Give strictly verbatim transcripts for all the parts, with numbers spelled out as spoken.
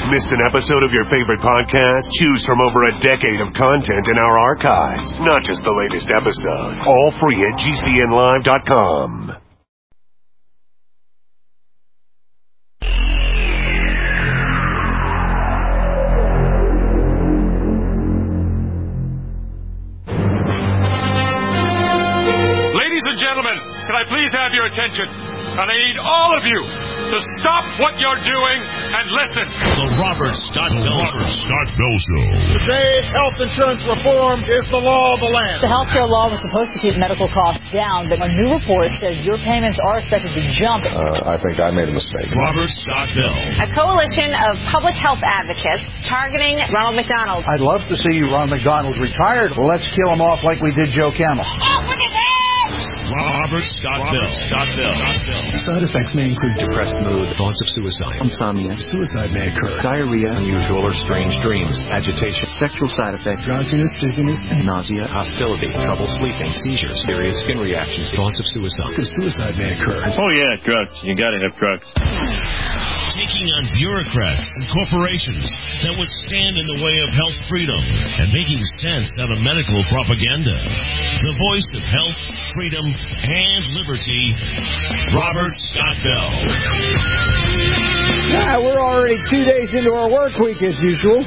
Missed an episode of your favorite podcast? Choose from over a decade of content in our archives. Not just the latest episode. All free at G C N live dot com. Ladies and gentlemen, can I please have your attention? And I need all of you to stop what you're doing and listen. The Robert Scott Bell Robert Scott Bell Show. Today, health insurance reform is the law of the land. The health care law was supposed to keep medical costs down, but a new report says your payments are expected to jump. Uh, I think I made a mistake. Robert Scott Bell. A coalition of public health advocates targeting Ronald McDonald. I'd love to see Ronald McDonald retired. Well, let's kill him off like we did Joe Camel. Oh, look at that! Robert Scott Bell. Scott Bell. Side effects may include depressed mood, thoughts of suicide, insomnia, suicide may occur, diarrhea, unusual or strange dreams, agitation, sexual side effects, drowsiness, dizziness, and nausea, hostility, trouble sleeping, seizures, serious skin reactions, thoughts of suicide. Because suicide may occur. Oh yeah, drugs. You gotta have drugs. Taking on bureaucrats and corporations that would stand in the way of health freedom and making sense out of medical propaganda. The voice of health, freedom, and liberty, Robert Scott Bell. Yeah, we're already two days into our work week as usual.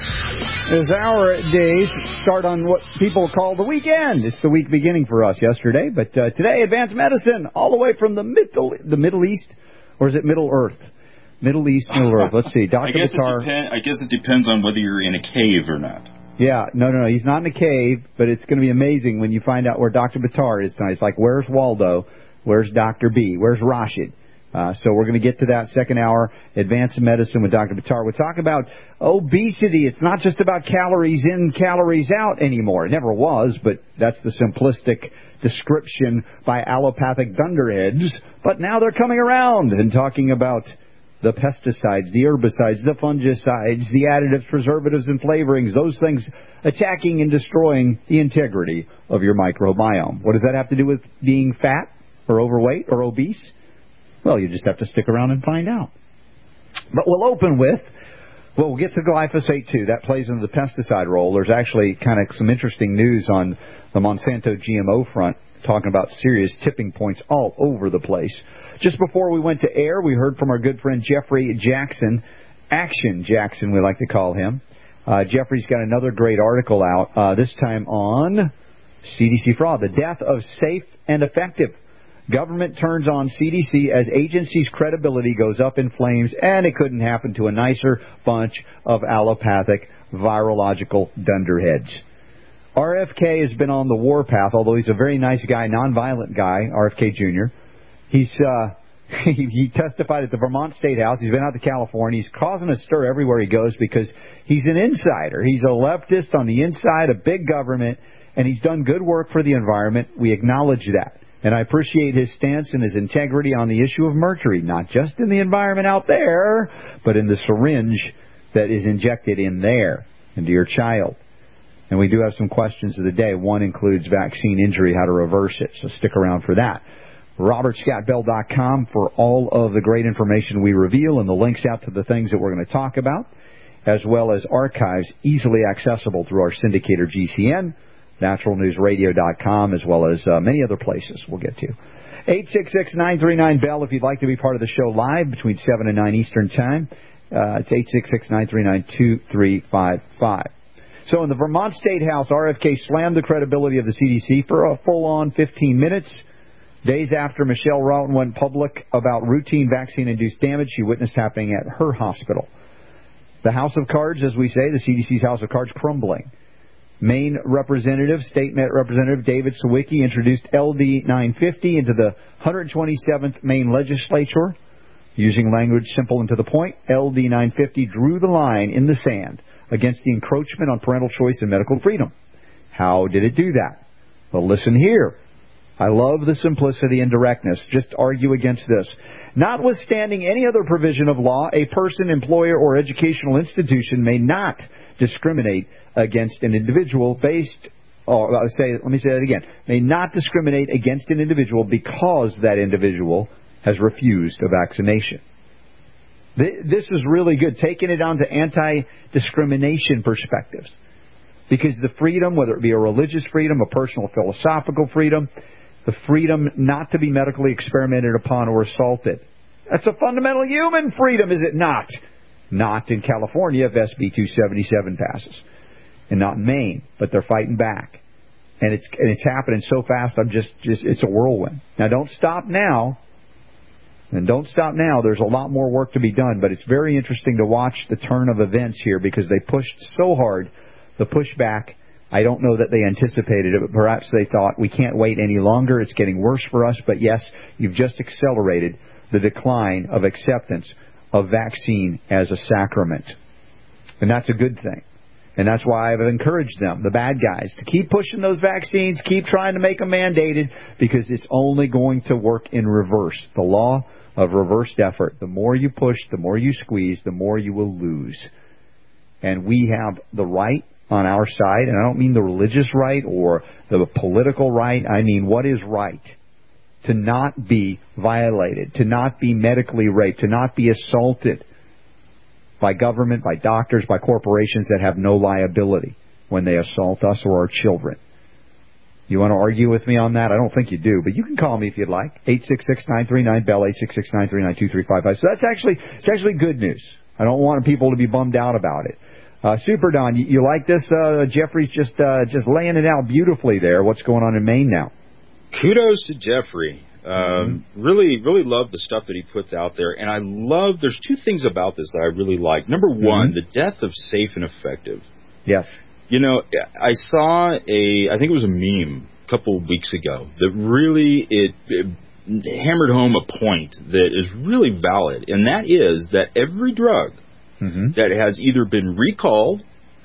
As our days start on what people call the weekend. It's the week beginning for us yesterday, but uh, today, advanced medicine, all the way from the Middle, the Middle East, or is it Middle Earth? Middle East, Middle Earth. Let's see. Doctor I guess, Batar. it depend, I guess it depends on whether you're in a cave or not. Yeah, no, no, no. He's not in a cave, but it's going to be amazing when you find out where Doctor Batar is tonight. It's like, where's Waldo? Where's Doctor B? Where's Rashid? Uh, so we're going to get to that second hour, advanced medicine with Doctor Batar. We'll talk about obesity. It's not just about calories in, calories out anymore. It never was, but that's the simplistic description by allopathic dunderheads. But now they're coming around and talking about the pesticides, the herbicides, the fungicides, the additives, preservatives, and flavorings, those things attacking and destroying the integrity of your microbiome. What does that have to do with being fat or overweight or obese? Well, you just have to stick around and find out. But we'll open with, well, we'll get to glyphosate, too. That plays into the pesticide role. There's actually kind of some interesting news on the Monsanto G M O front, talking about serious tipping points all over the place. Just before we went to air, we heard from our good friend Jeffrey Jackson, Action Jackson, we like to call him. Uh, Jeffrey's got another great article out, uh, this time on C D C fraud, the death of safe and effective. Government turns on C D C as agency's credibility goes up in flames, and it couldn't happen to a nicer bunch of allopathic virological dunderheads. R F K has been on the warpath, although he's a very nice guy, nonviolent guy, R F K Junior He's uh, he, he testified at the Vermont State House. He's been out to California. He's causing a stir everywhere he goes because he's an insider. He's a leftist on the inside of big government, and he's done good work for the environment. We acknowledge that. And I appreciate his stance and his integrity on the issue of mercury, not just in the environment out there, but in the syringe that is injected in there into your child. And we do have some questions of the day. One includes vaccine injury, how to reverse it. So stick around for that. Robert Scott Bell dot com for all of the great information we reveal and the links out to the things that we're going to talk about, as well as archives easily accessible through our syndicator G C N, natural news radio dot com, as well as uh, many other places we'll get to. eight six six, nine three nine, B E L L if you'd like to be part of the show live between seven and nine Eastern Time. Uh, it's eight six six, nine three nine, two three five five. So in the Vermont State House, R F K slammed the credibility of the C D C for a full-on fifteen minutes. Days after Michelle Roughton went public about routine vaccine-induced damage she witnessed happening at her hospital. The House of Cards, as we say, the C D C's House of Cards, crumbling. Maine Representative, State Representative David Sawicki introduced L D nine fifty into the one hundred twenty-seventh Maine legislature. Using language simple and to the point, L D nine fifty drew the line in the sand against the encroachment on parental choice and medical freedom. How did it do that? Well, listen here. I love the simplicity and directness. Just argue against this. Notwithstanding any other provision of law, a person, employer, or educational institution may not discriminate against an individual based, or I'll say, let me say that again, may not discriminate against an individual because that individual has refused a vaccination. This is really good, taking it on to anti-discrimination perspectives. Because the freedom, whether it be a religious freedom, a personal philosophical freedom, the freedom not to be medically experimented upon or assaulted, that's a fundamental human freedom, is it not? Not in California if S B two seventy-seven passes. And not in Maine, but they're fighting back. And it's and it's happening so fast, I'm just, just it's a whirlwind. Now, don't stop now. And don't stop now. There's a lot more work to be done, but it's very interesting to watch the turn of events here because they pushed so hard. The pushback, I don't know that they anticipated it, but perhaps they thought, we can't wait any longer. It's getting worse for us. But yes, you've just accelerated the decline of acceptance of vaccine as a sacrament. And that's a good thing. And that's why I've encouraged them, the bad guys, to keep pushing those vaccines, keep trying to make them mandated, because it's only going to work in reverse. The law of reversed effort. The more you push, the more you squeeze, the more you will lose. And we have the right on our side, and I don't mean the religious right or the political right. I mean what is right. To not be violated, to not be medically raped, to not be assaulted by government, by doctors, by corporations that have no liability when they assault us or our children. You want to argue with me on that? I don't think you do, but you can call me if you'd like. eight six six, nine three nine, B E L L, eight six six, nine three nine, two three five five. So that's actually, it's actually good news. I don't want people to be bummed out about it. Uh, Super Don, you, you like this? Uh, Jeffrey's just uh, just laying it out beautifully there. What's going on in Maine now? Kudos to Jeffrey. Um, mm-hmm. Really, really love the stuff that he puts out there. And I love, there's two things about this that I really like. Number one, mm-hmm. the death of Safe and Effective. Yes. You know, I saw a, I think it was a meme a couple of weeks ago that really, it, it hammered home a point that is really valid. And that is that every drug mm-hmm. that has either been recalled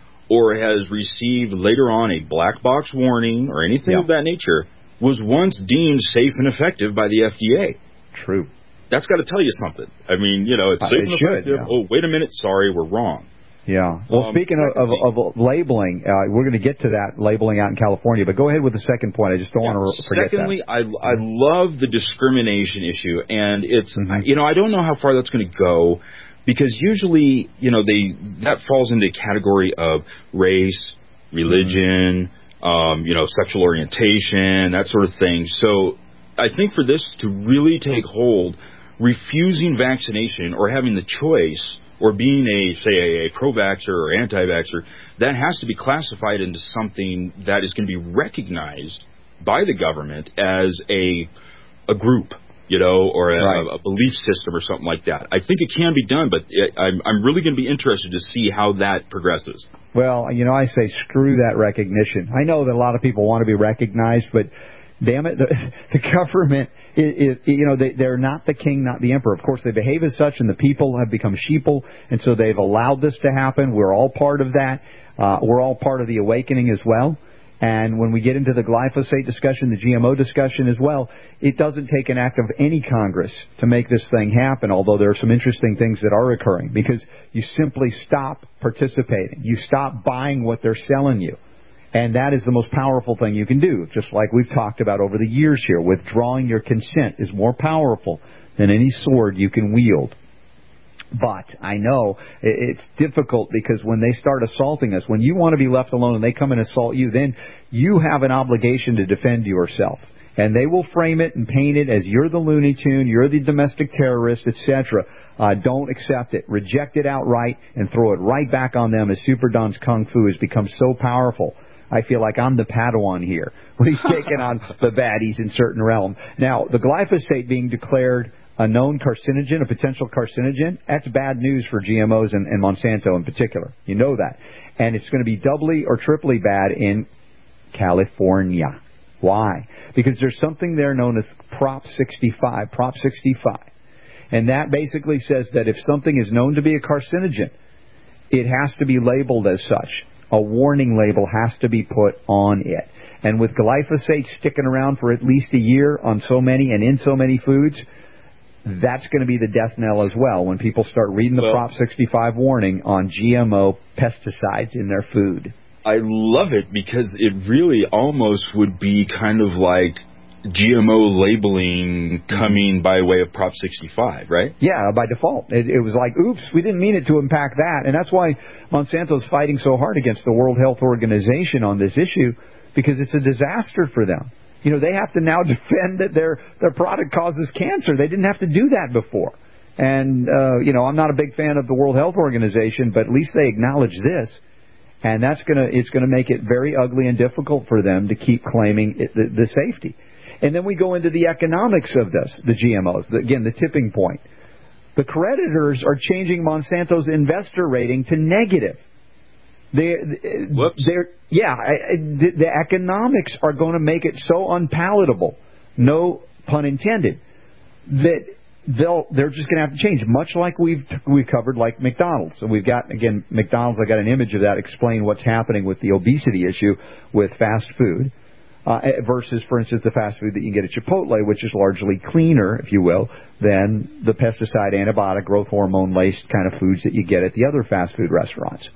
or has received later on a black box warning or anything yeah. of that nature was once deemed safe and effective by the F D A. True. That's got to tell you something. I mean, you know, it's uh, safe it and should, effective. Yeah. Oh, wait a minute. Sorry, we're wrong. Yeah. Well, um, speaking secondly, of, of, of labeling, uh, we're going to get to that labeling out in California, but go ahead with the second point. I just don't yeah, want to forget secondly, that. Secondly, I, I love the discrimination issue, and it's, mm-hmm. you know, I don't know how far that's going to go, because usually, you know, they that falls into a category of race, religion, mm-hmm. Um, you know, sexual orientation, that sort of thing. So I think for this to really take hold, refusing vaccination or having the choice or being a, say, a, a pro-vaxxer or anti-vaxxer, that has to be classified into something that is going to be recognized by the government as a a group, you know, or a, right. a belief system or something like that. I think it can be done, but it, I'm, I'm really going to be interested to see how that progresses. Well, you know, I say screw that recognition. I know that a lot of people want to be recognized, but damn it, the, the government, is, is, you know, they, they're not the king, not the emperor. Of course, they behave as such, and the people have become sheeple, and so they've allowed this to happen. We're all part of that. Uh, we're all part of the awakening as well. And when we get into the glyphosate discussion, the G M O discussion as well, it doesn't take an act of any Congress to make this thing happen, although there are some interesting things that are occurring, because you simply stop participating. You stop buying what they're selling you. And that is the most powerful thing you can do, just like we've talked about over the years here. Withdrawing your consent is more powerful than any sword you can wield. But I know it's difficult, because when they start assaulting us, when you want to be left alone and they come and assault you, then you have an obligation to defend yourself. And they will frame it and paint it as you're the Looney Tune, you're the domestic terrorist, et cetera. Uh, don't accept it. Reject it outright and throw it right back on them, as Super Don's Kung Fu has become so powerful. I feel like I'm the Padawan here when he's taking on the baddies in certain realms. Now, the glyphosate being declared a known carcinogen, a potential carcinogen, that's bad news for G M Os and, and Monsanto in particular. You know that. And it's going to be doubly or triply bad in California. Why? Because there's something there known as Prop sixty-five, Prop sixty-five. And that basically says that if something is known to be a carcinogen, it has to be labeled as such. A warning label has to be put on it. And with glyphosate sticking around for at least a year on so many and in so many foods, that's going to be the death knell as well when people start reading the well, Prop sixty-five warning on G M O pesticides in their food. I love it, because it really almost would be kind of like G M O labeling coming by way of Prop sixty-five, right? Yeah, by default. It, it was like, oops, we didn't mean it to impact that. And that's why Monsanto's fighting so hard against the World Health Organization on this issue, because it's a disaster for them. You know, they have to now defend that their, their product causes cancer. They didn't have to do that before. And, uh, you know, I'm not a big fan of the World Health Organization, but at least they acknowledge this. And that's gonna, it's gonna make it very ugly and difficult for them to keep claiming it, the, the safety. And then we go into the economics of this, the G M Os, the, again, the tipping point. The creditors are changing Monsanto's investor rating to negative. They're, they're, yeah, the, the economics are going to make it so unpalatable, no pun intended, that they'll they're just going to have to change, much like we've we've covered, like McDonald's. So we've got, again, McDonald's, I got an image of that, explain what's happening with the obesity issue with fast food. Uh, versus, for instance, the fast food that you can get at Chipotle, which is largely cleaner, if you will, than the pesticide, antibiotic, growth hormone-laced kind of foods that you get at the other fast food restaurants.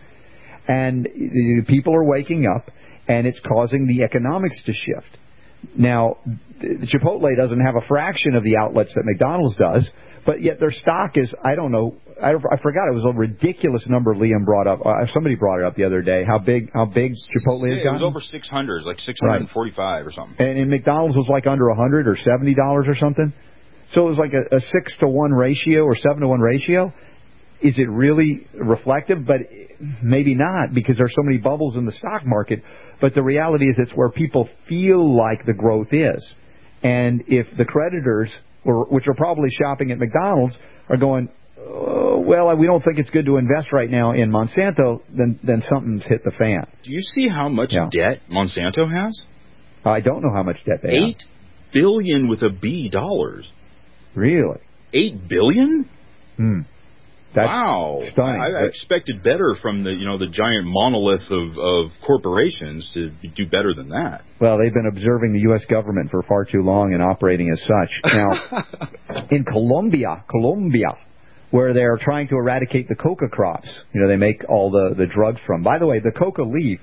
And people are waking up, and it's causing the economics to shift. Now, Chipotle doesn't have a fraction of the outlets that McDonald's does, but yet their stock is, I don't know, I, I forgot, it was a ridiculous number Liam brought up. Uh, somebody brought it up the other day, how big how big Chipotle has gotten. It was over six hundred, like six hundred forty-five right. or something. And, and McDonald's was like under one hundred or seventy dollars or something. So it was like a, a six to one ratio or seven to one ratio. Is it really reflective? But maybe not, because there's so many bubbles in the stock market. But the reality is it's where people feel like the growth is. And if the creditors, or, which are probably shopping at McDonald's, are going, oh, well, we don't think it's good to invest right now in Monsanto, then then something's hit the fan. Do you see how much yeah. debt Monsanto has? I don't know how much debt they Eight have. billion with a B dollars. Really? Eight billion? Hmm. That's wow. stunning. I, I expected better from the, you know, the giant monolith of, of corporations to do better than that. Well, they've been observing the U S government for far too long and operating as such. Now, in Colombia, Colombia, where they're trying to eradicate the coca crops, you know, they make all the, the drugs from. By the way, the coca leaf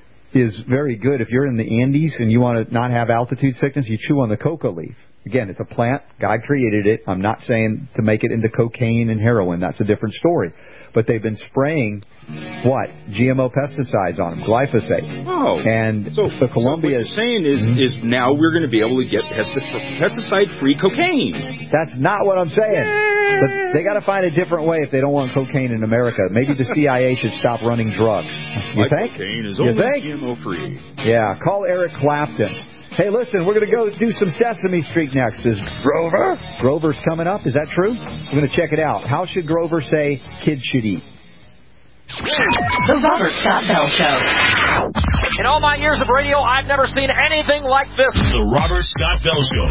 is very good. If you're in the Andes and you want to not have altitude sickness, you chew on the coca leaf. Again, it's a plant. God created it. I'm not saying to make it into cocaine and heroin. That's a different story. But they've been spraying, what? G M O pesticides on them, glyphosate. Oh. And so, the Colombia... So what you're saying is, mm-hmm. is now we're going to be able to get pesticide-free cocaine. That's not what I'm saying. But they got to find a different way if they don't want cocaine in America. Maybe the C I A should stop running drugs. You My think? Cocaine is you only think? G M O-free. Yeah. Call Eric Clapton. Hey, listen, we're going to go do some Sesame Street next. Is Grover? Grover's coming up. Is that true? We're going to check it out. How should Grover say kids should eat? The Robert Scott Bell Show. In all my years of radio, I've never seen anything like this. The Robert Scott Bell Show.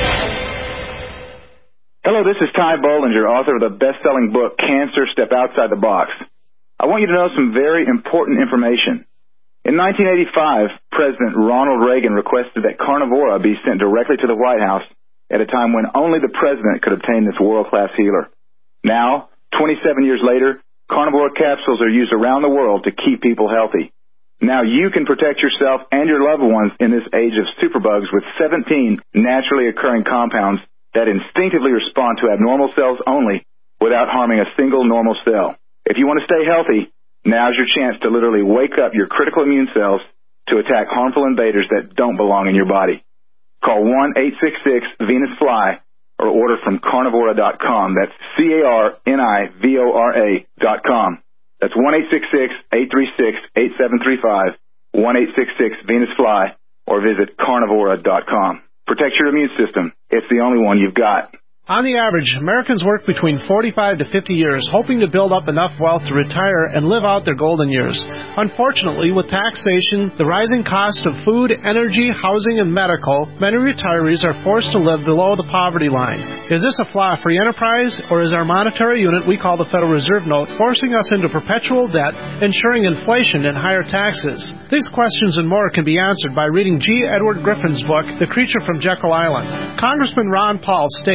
Hello, this is Ty Bollinger, author of the best-selling book, Cancer, Step Outside the Box. I want you to know some very important information. In nineteen eighty-five, President Ronald Reagan requested that Carnivora be sent directly to the White House at a time when only the president could obtain this world-class healer. Now, twenty-seven years later, Carnivora capsules are used around the world to keep people healthy. Now you can protect yourself and your loved ones in this age of superbugs with seventeen naturally occurring compounds that instinctively respond to abnormal cells only without harming a single normal cell. If you want to stay healthy, now's your chance to literally wake up your critical immune cells to attack harmful invaders that don't belong in your body. Call one eight six six Venus Fly or order from carnivora dot com. That's C A R N I V O R A dot com. That's one eight six six, eight three six, eight seven three five, one eight six six Venus Fly, or visit carnivora dot com. Protect your immune system. It's the only one you've got. On the average, Americans work between forty-five to fifty years, hoping to build up enough wealth to retire and live out their golden years. Unfortunately, with taxation, the rising cost of food, energy, housing, and medical, many retirees are forced to live below the poverty line. Is this a flaw free enterprise, or is our monetary unit we call the Federal Reserve Note forcing us into perpetual debt, ensuring inflation and higher taxes? These questions and more can be answered by reading G. Edward Griffin's book, The Creature from Jekyll Island. Congressman Ron Paul states it's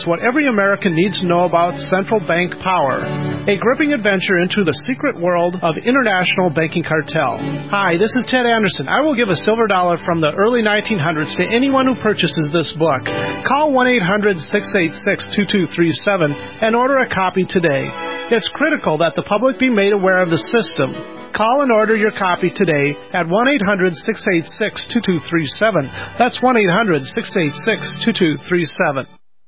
what every American needs to know about central bank power. A gripping adventure into the secret world of international banking cartel. Hi, this is Ted Anderson. I will give a silver dollar from the early nineteen hundreds to anyone who purchases this book. Call one eight hundred six eight six two two three seven and order a copy today. It's critical that the public be made aware of the system. Call and order your copy today at one eight hundred six eight six two two three seven. That's one eight hundred six eight six two two three seven.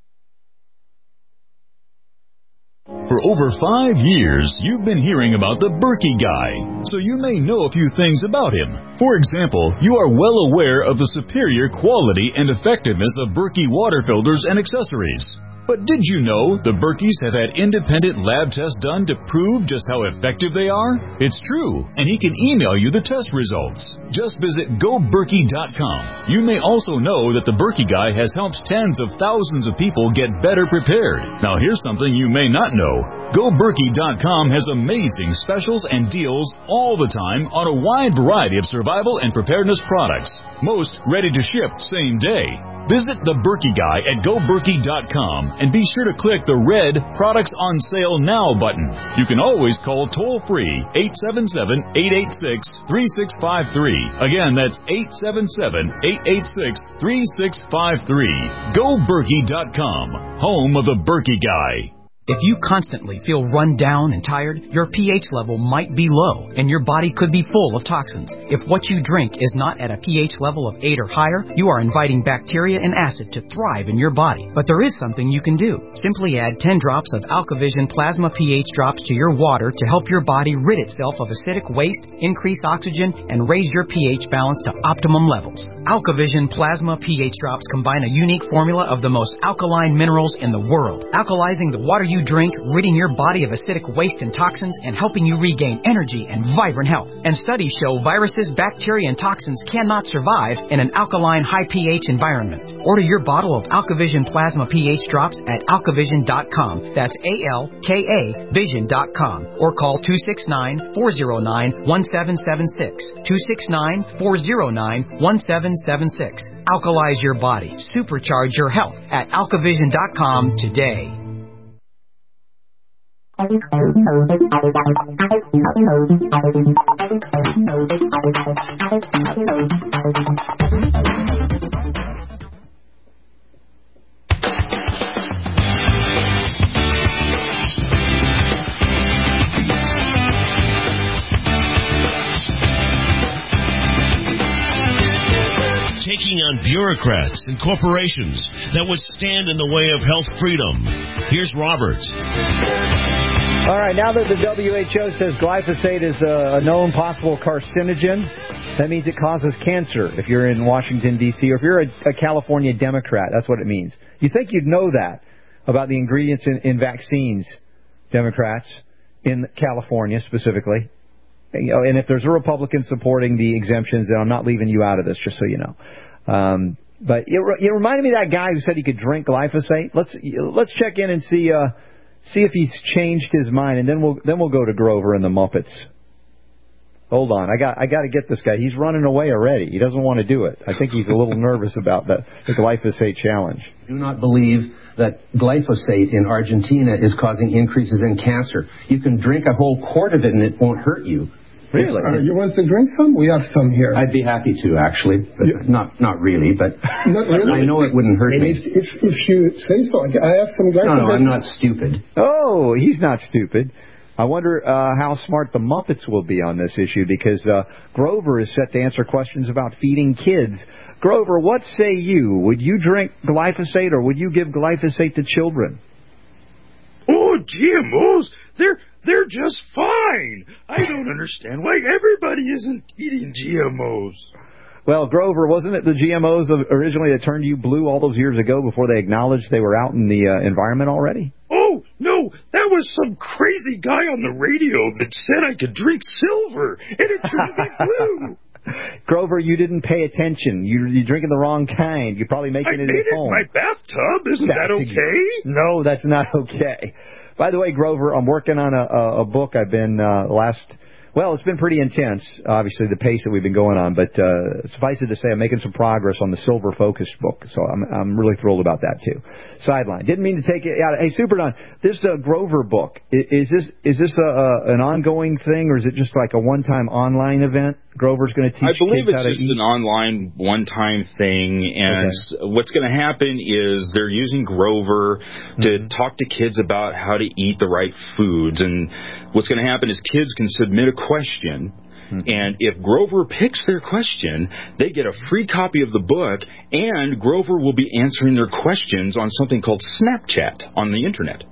For over five years, you've been hearing about the Berkey Guy, so you may know a few things about him. For example, you are well aware of the superior quality and effectiveness of Berkey water filters and accessories. But did you know the Berkeys have had independent lab tests done to prove just how effective they are? It's true, and he can email you the test results. Just visit go berkey dot com. You may also know that the Berkey Guy has helped tens of thousands of people get better prepared. Now here's something you may not know. go berkey dot com has amazing specials and deals all the time on a wide variety of survival and preparedness products. Most ready to ship same day. Visit the Berkey Guy at go berkey dot com and be sure to click the red Products on Sale Now button. You can always call toll-free eight seven seven, eight eight six, three six five three. Again, that's eight seven seven, eight eight six, three six five three. go berkey dot com, home of the Berkey Guy. If you constantly feel run down and tired, your pH level might be low, and your body could be full of toxins. If what you drink is not at a pH level of eight or higher, you are inviting bacteria and acid to thrive in your body. But there is something you can do. Simply add ten drops of AlkaVision Plasma pH drops to your water to help your body rid itself of acidic waste, increase oxygen, and raise your pH balance to optimum levels. AlkaVision Plasma pH drops combine a unique formula of the most alkaline minerals in the world, alkalizing the water you drink, ridding your body of acidic waste and toxins, and helping you regain energy and vibrant health. And studies show viruses, bacteria, and toxins cannot survive in an alkaline, high pH environment. Order your bottle of AlkaVision Plasma pH drops at alkavision dot com. That's A L K A vision dot com. Or call two six nine, four zero nine, one seven seven six. two six nine, four zero nine, one seven seven six. Alkalize your body. Supercharge your health at alkavision dot com today. Taking on bureaucrats and corporations that would stand in the way of health freedom. Here's Robert. All right, now that the W H O says glyphosate is a known possible carcinogen, that means it causes cancer if you're in Washington, D C, or if you're a, a California Democrat. That's what it means. You think you'd know that about the ingredients in, in vaccines, Democrats, in California specifically. You know, and if there's a Republican supporting the exemptions, then I'm not leaving you out of this, just so you know. Um, but it, it reminded me of that guy who said he could drink glyphosate. Let's let's check in and see uh, see if he's changed his mind, and then we'll then we'll go to Grover and the Muppets. Hold on, I got I got to get this guy. He's running away already. He doesn't want to do it. I think he's a little nervous about the, the glyphosate challenge. Do not believe that glyphosate in Argentina is causing increases in cancer. You can drink a whole quart of it and it won't hurt you. Really? Uh, you want to drink some? We have some here. I'd be happy to, actually. But yeah. Not not really, but not really. I know it wouldn't hurt I mean, me. If, if, if you say so, I have some glyphosate. No, no, I'm not stupid. Oh, he's not stupid. I wonder uh, how smart the Muppets will be on this issue, because uh, Grover is set to answer questions about feeding kids. Grover, what say you? Would you drink glyphosate, or would you give glyphosate to children? Oh, G M Os, they're they're just fine. I don't understand why everybody isn't eating G M Os. Well, Grover, wasn't it the G M Os originally that turned you blue all those years ago before they acknowledged they were out in the uh, environment already? Oh, no, that was some crazy guy on the radio that said I could drink silver, and it turned me blue. Grover, you didn't pay attention. You, you're drinking the wrong kind. You're probably making I it made at it home. in my bathtub. Isn't that's that okay? Ex- no, that's not okay. By the way, Grover, I'm working on a, a, a book. I've been uh, last Well, it's been pretty intense, obviously, the pace that we've been going on, but uh, suffice it to say, I'm making some progress on the Silver Focus book, so I'm I'm really thrilled about that, too. Sideline. Didn't mean to take it out. Hey, Super Don, this uh, Grover book, is this is this a, a, an ongoing thing, or is it just like a one-time online event? Grover's going to teach I believe kids how to it's just eat? an online one-time thing, and Okay. what's going to happen is they're using Grover to Mm-hmm. talk to kids about how to eat the right foods, and what's going to happen is kids can submit a question, Mm-hmm. and if Grover picks their question, they get a free copy of the book, and Grover will be answering their questions on something called Snapchat on the Internet.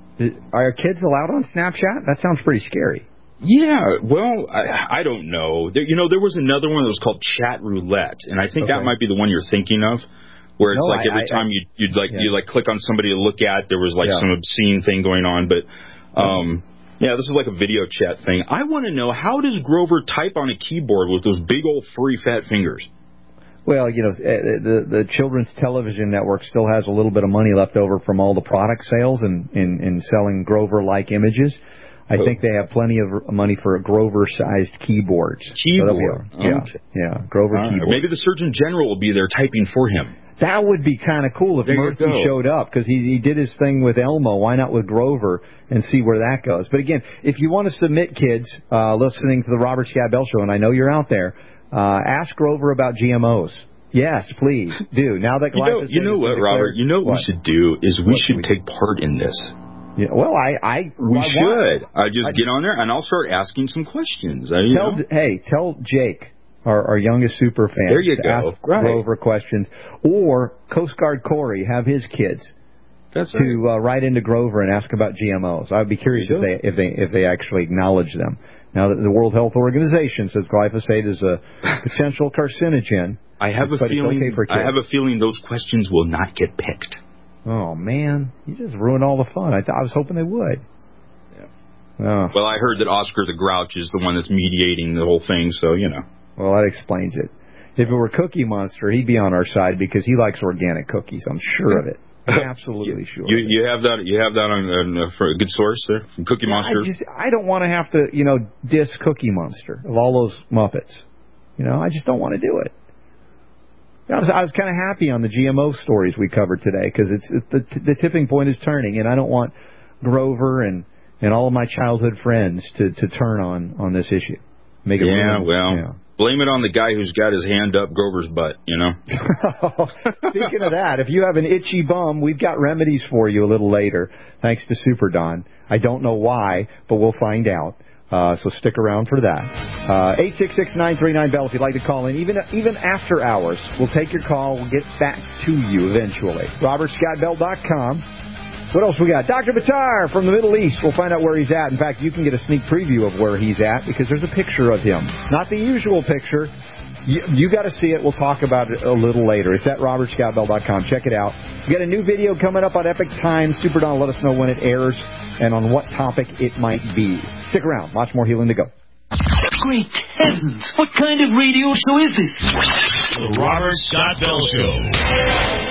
Are kids allowed on Snapchat? That sounds pretty scary. Yeah, well, I, I don't know. There, you know, there was another one that was called Chat Roulette, and I think Okay. that might be the one you're thinking of, where it's No, like I- every I- time you you'd like yeah. you like click on somebody to look at, there was like Yeah. some obscene thing going on. But um, yeah, this is like a video chat thing. I want to know, how does Grover type on a keyboard with those big old furry fat fingers? Well, you know, the the Children's Television Network still has a little bit of money left over from all the product sales and in, in selling Grover-like images. I Oh. think they have plenty of money for Grover-sized keyboards. Keyboard. So yeah, Okay. yeah, Grover All right. keyboard. Maybe the Surgeon General will be there typing for him. That would be kind of cool if There you Murphy go. showed up, because he, he did his thing with Elmo. Why not with Grover, and see where that goes? But again, if you want to submit, kids, uh, listening to the Robert Scott Bell Show, and I know you're out there, uh, ask Grover about G M Os. Yes, please do. Now that You know, glyphosate you know has what, been Robert? declared- You know what, What? we should do is we What should should we take part in this. Yeah, well, I, I We why- should. why? I just I- get on there and I'll start asking some questions. I, you Tell, know. hey, tell Jake, our, our youngest super fan, There you to go. ask Right. Grover questions, or Coast Guard Corey have his kids That's to right. uh, write into Grover and ask about G M Os. I'd be curious There if you they if they if they actually acknowledge them. Now that the World Health Organization says glyphosate is a potential carcinogen, I have a but it's feeling. okay for kids. I have a feeling those questions will not get picked. Oh man, you just ruined all the fun. I th- I was hoping they would. Yeah. Oh. Well, I heard that Oscar the Grouch is the one that's mediating the whole thing, so you know. Well, that explains it. If it were Cookie Monster, he'd be on our side because he likes organic cookies. I'm sure of it. Absolutely sure. You of it. you have that you have that on, on uh, for a good source there from Cookie Monster. I just I don't want to have to you know diss Cookie Monster of all those Muppets. You know, I just don't want to do it. I was I was kind of happy on the G M O stories we covered today because it's, it's the the tipping point is turning, and I don't want Grover and and all of my childhood friends to to turn on on this issue. Make it yeah, ruin- well, yeah. blame it on the guy who's got his hand up Grover's butt. You know. Speaking of that, if you have an itchy bum, we've got remedies for you a little later, thanks to Super Don. I don't know why, but we'll find out. Uh, so stick around for that. Uh, eight six six, nine three nine, B E L L if you'd like to call in. Even even after hours, we'll take your call. We'll get back to you eventually. Robert Scott Bell dot com. What else we got? Doctor Batar from the Middle East. We'll find out where he's at. In fact, you can get a sneak preview of where he's at because there's a picture of him. Not the usual picture. You, you got to see it. We'll talk about it a little later. It's at Robert Scott Bell dot com. Check it out. We got a new video coming up on Epic Times. Super Don, let us know when it airs and on what topic it might be. Stick around. Lots more healing to go. Great heavens! What kind of radio show is this? The Robert Scott Bell Show.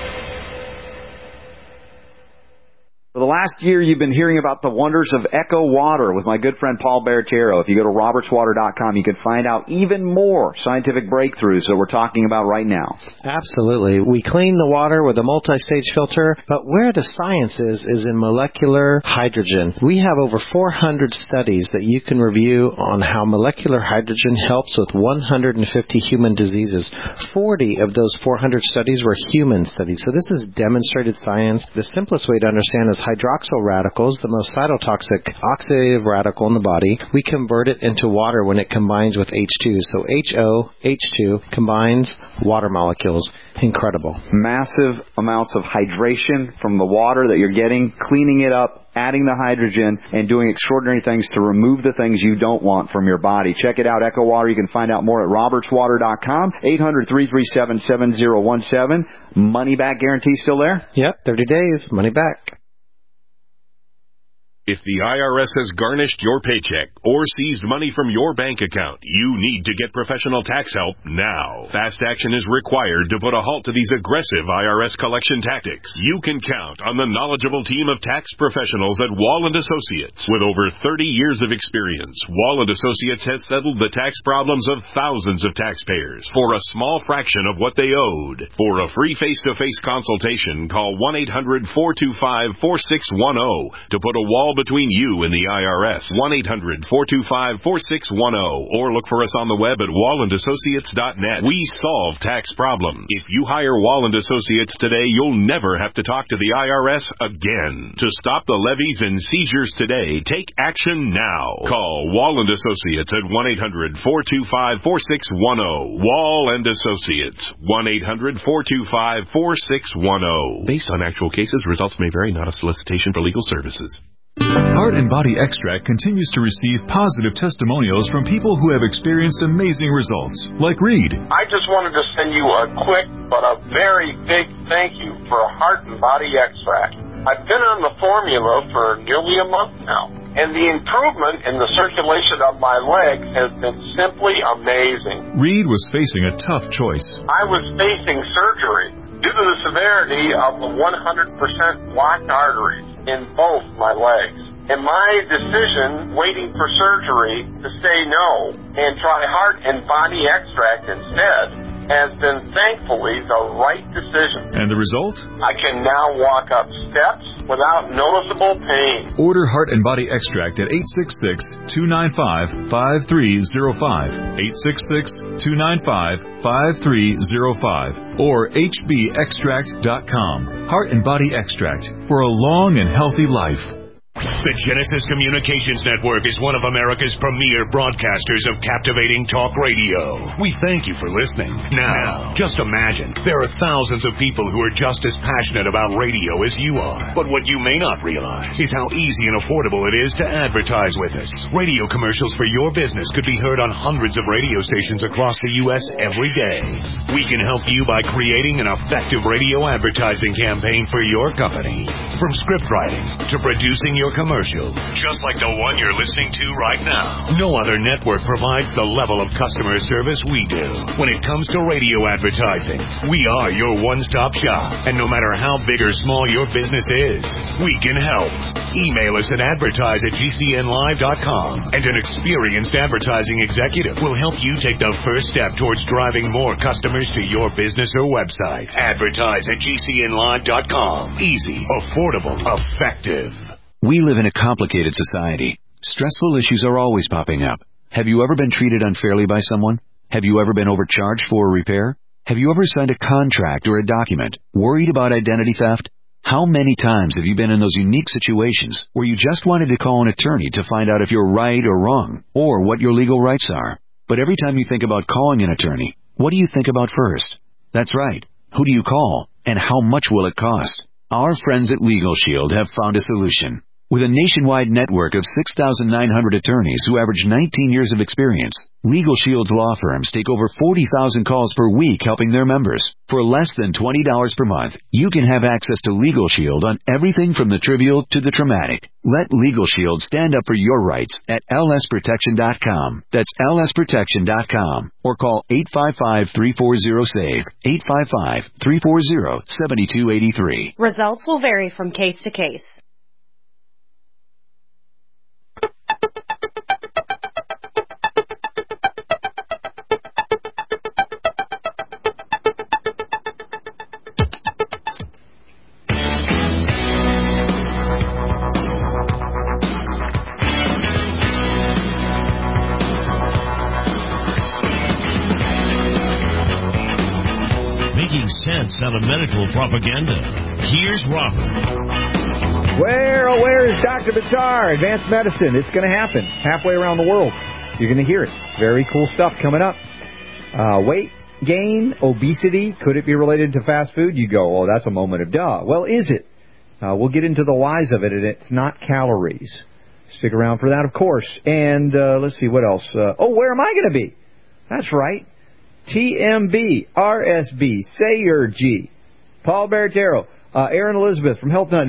For the last year, you've been hearing about the wonders of Echo Water with my good friend Paul Baratiero. If you go to roberts water dot com, you can find out even more scientific breakthroughs that we're talking about right now. Absolutely. We clean the water with a multi-stage filter, but where the science is, is in molecular hydrogen. We have over four hundred studies that you can review on how molecular hydrogen helps with one hundred fifty human diseases. forty of those four hundred studies were human studies. So this is demonstrated science. The simplest way to understand is hydroxyl radicals, the most cytotoxic oxidative radical in the body. We convert it into water when it combines with H two. So H O, H two combines water molecules. Incredible. Massive amounts of hydration from the water that you're getting, cleaning it up, adding the hydrogen, and doing extraordinary things to remove the things you don't want from your body. Check it out, Echo Water. You can find out more at roberts water dot com, eight hundred, three three seven, seven zero one seven. Money back guarantee still there? Yep, thirty days, money back. If the I R S has garnished your paycheck or seized money from your bank account, you need to get professional tax help now. Fast action is required to put a halt to these aggressive I R S collection tactics. You can count on the knowledgeable team of tax professionals at Wall and Associates. With over thirty years of experience, Wall and Associates has settled the tax problems of thousands of taxpayers for a small fraction of what they owed. For a free face-to-face consultation, call one eight hundred four two five four six one zero to put a wall between you and the I R S. one eight hundred four two five four six one zero or look for us on the web at wall and associates dot net. We solve tax problems. If you hire Wall and Associates today, you'll never have to talk to the I R S again. To stop the levies and seizures today, take action now. Call Wall and Associates at one eight hundred four two five four six one zero. Wall and Associates, one eight hundred four two five four six one zero. Based on actual cases, results may vary, not a solicitation for legal services. Heart and Body Extract continues to receive positive testimonials from people who have experienced amazing results, like Reed. I just wanted to send you a quick but a very big thank you for Heart and Body Extract. I've been on the formula for nearly a month now, and the improvement in the circulation of my legs has been simply amazing. Reed was facing a tough choice. I was facing surgery due to the severity of the one hundred percent blocked arteries in both my legs. And my decision, waiting for surgery, to say no and try Heart and Body Extract instead, has been thankfully the right decision. And the result? I can now walk up steps without noticeable pain. Order Heart and Body Extract at eight six six, two nine five, five three zero five, eight six six, two nine five, five three zero five, or h b extract dot com. Heart and Body Extract for a long and healthy life. The Genesis Communications Network is one of America's premier broadcasters of captivating talk radio. We thank you for listening. Now, just imagine, there are thousands of people who are just as passionate about radio as you are. But what you may not realize is how easy and affordable it is to advertise with us. Radio commercials for your business could be heard on hundreds of radio stations across the U S every day. We can help you by creating an effective radio advertising campaign for your company. From script writing to producing your commercial, just like the one you're listening to right now. No other network provides the level of customer service we do. When it comes to radio advertising, we are your one-stop shop. And no matter how big or small your business is, we can help. Email us at advertise at g c n live dot com, and an experienced advertising executive will help you take the first step towards driving more customers to your business or website. Advertise at g c n live dot com. Easy, affordable, effective. We live in a complicated society. Stressful issues are always popping up. Have you ever been treated unfairly by someone? Have you ever been overcharged for a repair? Have you ever signed a contract or a document? Worried about identity theft? How many times have you been in those unique situations where you just wanted to call an attorney to find out if you're right or wrong, or what your legal rights are? But every time you think about calling an attorney, what do you think about first? That's right. Who do you call, and how much will it cost? Our friends at Legal Shield have found a solution. With a nationwide network of six thousand nine hundred attorneys who average nineteen years of experience, Legal Shield's law firms take over forty thousand calls per week helping their members. For less than twenty dollars per month, you can have access to Legal Shield on everything from the trivial to the traumatic. Let Legal Shield stand up for your rights at l s protection dot com. That's l s protection dot com. Or call eight five five, three four zero, S A V E, eight five five, three four zero, seven two eight three. Results will vary from case to case. Sense out of medical propaganda. Here's Robert. Where, oh, where is Doctor Buttar? Advanced medicine. It's going to happen halfway around the world. You're going to hear it. Very cool stuff coming up. Uh, weight gain, obesity. Could it be related to fast food? You go, oh, that's a moment of duh. Well, is it? Uh, we'll get into the whys of it, and it's not calories. Stick around for that, of course. And uh, let's see, what else? Uh, oh, where am I going to be? That's right. T M B, R S B, Sayer G, Paul Baratero, uh, Aaron Elizabeth from Health Nut News,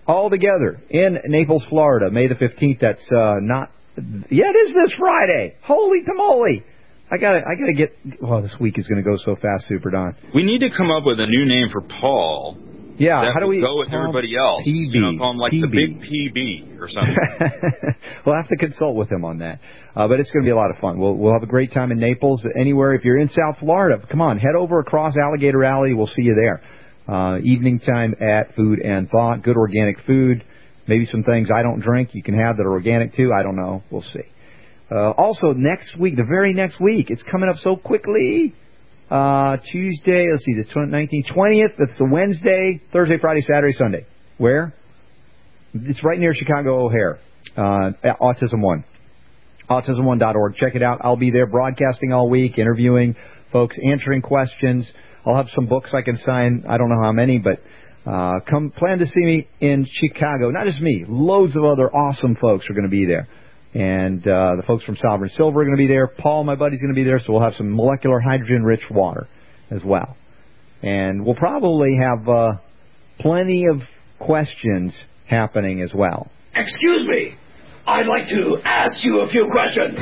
all together in Naples, Florida, May the fifteenth. That's uh, not, yeah, it is this Friday. Holy tamale. I gotta, I gotta get, well, this week is going to go so fast, Super Don. We need to come up with a new name for Paul. Yeah, that how do we go with everybody else? P B. You know, call him like P B. the big P B or something. We'll have to consult with him on that. Uh, but it's going to be a lot of fun. We'll, we'll have a great time in Naples. Anywhere, if you're in South Florida, come on, head over across Alligator Alley. We'll see you there. Uh, evening time at Food and Thought. Good organic food. Maybe some things I don't drink you can have that are organic too. I don't know. We'll see. Uh, also, next week, the very next week, it's coming up so quickly. Uh, Tuesday, let's see, the nineteenth, twentieth, that's the Wednesday, Thursday, Friday, Saturday, Sunday. Where? It's right near Chicago O'Hare, uh, at Autism One. autism one dot org. Check it out. I'll be there broadcasting all week, interviewing folks, answering questions. I'll have some books I can sign. I don't know how many, but uh, come plan to see me in Chicago. Not just me. Loads of other awesome folks are going to be there. And uh, the folks from Sovereign Silver are going to be there. Paul, my buddy's going to be there, so we'll have some molecular hydrogen-rich water as well. And we'll probably have uh, plenty of questions happening as well. Excuse me. I'd like to ask you a few questions.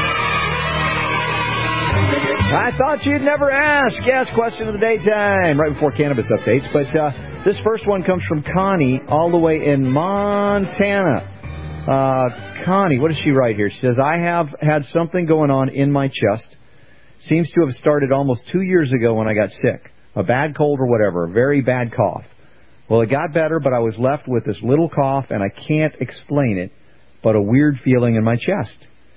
I thought you'd never ask. Yes, question of the day time, right before cannabis updates. But uh, this first one comes from Connie, all the way in Montana. Uh, Connie, what does she write here? She says, I have had something going on in my chest. Seems to have started almost two years ago when I got sick. A bad cold or whatever, a very bad cough. Well, it got better, but I was left with this little cough, and I can't explain it, but a weird feeling in my chest.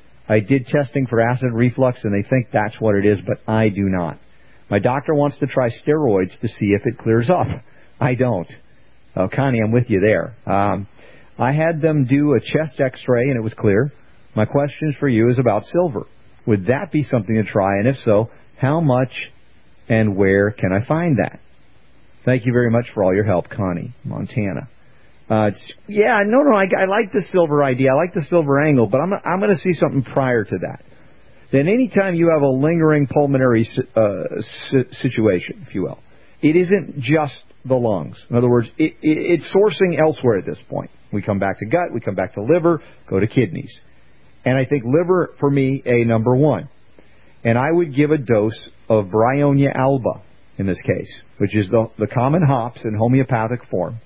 I did testing for acid reflux, and they think that's what it is, but I do not. My doctor wants to try steroids to see if it clears up. I don't. Oh, Connie, I'm with you there. Um... I had them do a chest x-ray, and it was clear. My question for you is about silver. Would that be something to try? And if so, how much and where can I find that? Thank you very much for all your help, Connie, Montana. Uh, yeah, no, no, I, I like the silver idea. I like the silver angle, but I'm, I'm going to see something prior to that. Then anytime you have a lingering pulmonary uh, situation, if you will, it isn't just the lungs. In other words, it, it, it's sourcing elsewhere at this point. We come back to gut, we come back to liver, go to kidneys. And I think liver, for me, a number one. And I would give a dose of Bryonia alba in this case, which is the, the common hops in homeopathic form.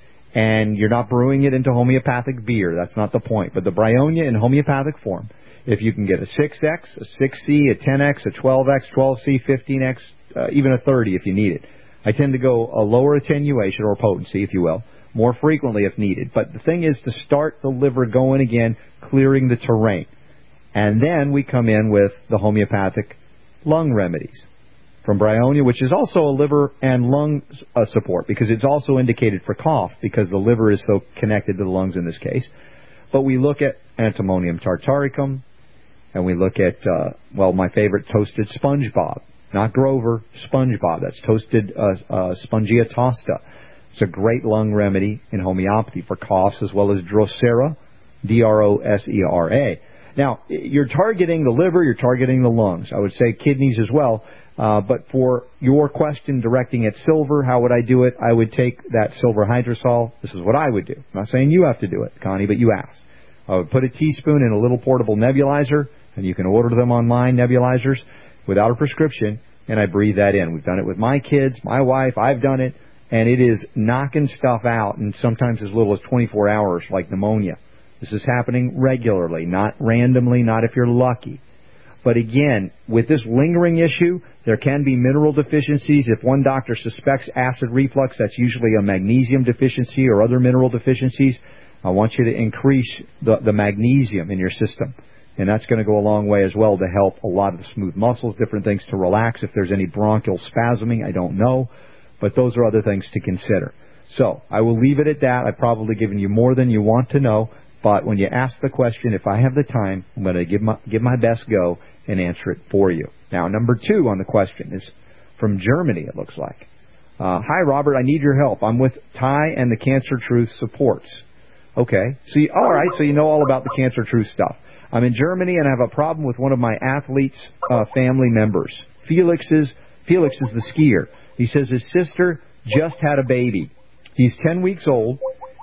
And you're not brewing it into homeopathic beer. That's not the point. But the Bryonia in homeopathic form, if you can get a six X, a six C, a ten X, a twelve X, twelve C, fifteen X, uh, even a thirty if you need it. I tend to go a lower attenuation or potency, if you will, more frequently if needed. But the thing is to start the liver going again, clearing the terrain. And then we come in with the homeopathic lung remedies from Bryonia, which is also a liver and lung uh, support because it's also indicated for cough because the liver is so connected to the lungs in this case. But we look at Antimonium tartaricum, and we look at, uh, well, my favorite, toasted sponge bob. Not Grover, sponge bob. That's toasted uh, uh, Spongia tosta. It's a great lung remedy in homeopathy for coughs as well as Drosera, D R O S E R A. Now, you're targeting the liver, you're targeting the lungs. I would say kidneys as well. Uh, but for your question directing at silver, how would I do it? I would take that silver hydrosol. This is what I would do. I'm not saying you have to do it, Connie, but you asked. I would put a teaspoon in a little portable nebulizer, and you can order them online, nebulizers, without a prescription, and I breathe that in. We've done it with my kids, my wife, I've done it, and it is knocking stuff out, and sometimes as little as twenty-four hours, like pneumonia. This is happening regularly, not randomly, not if you're lucky. But again, with this lingering issue, there can be mineral deficiencies. If one doctor suspects acid reflux, that's usually a magnesium deficiency or other mineral deficiencies. I want you to increase the, the magnesium in your system. And that's going to go a long way as well to help a lot of the smooth muscles, different things to relax. If there's any bronchial spasming, I don't know. But those are other things to consider. So I will leave it at that. I've probably given you more than you want to know. But when you ask the question, if I have the time, I'm going to give my, give my best go and answer it for you. Now, number two on the question is from Germany, it looks like. Uh, Hi, Robert. I need your help. I'm with Ty and the Cancer Truth Supports. Okay. So you, all right. So you know all about the Cancer Truth stuff. I'm in Germany and I have a problem with one of my athletes' uh, family members. Felix is Felix is the skier. He says his sister just had a baby. He's ten weeks old,